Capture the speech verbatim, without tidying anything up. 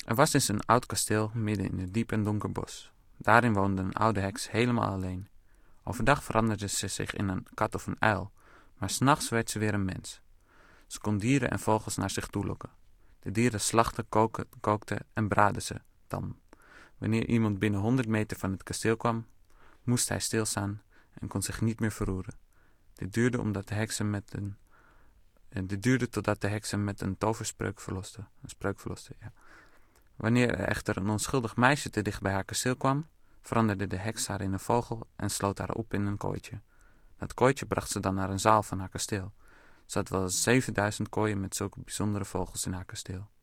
Er was eens een oud kasteel midden in een diep en donker bos. Daarin woonde een oude heks helemaal alleen. Overdag veranderde ze zich in een kat of een uil, maar 's nachts werd ze weer een mens. Ze kon dieren en vogels naar zich toe lokken. De dieren slachten, koken, kookten en braadden ze dan. Wanneer iemand binnen honderd meter van het kasteel kwam, moest hij stilstaan en kon zich niet meer verroeren. Dit duurde, omdat de heksen met een, dit duurde totdat de heksen met een toverspreuk verloste. Een spreuk verloste, ja. Wanneer er echter een onschuldig meisje te dicht bij haar kasteel kwam, veranderde de heks haar in een vogel en sloot haar op in een kooitje. Dat kooitje bracht ze dan naar een zaal van haar kasteel. Ze had wel zevenduizend kooien met zulke bijzondere vogels in haar kasteel.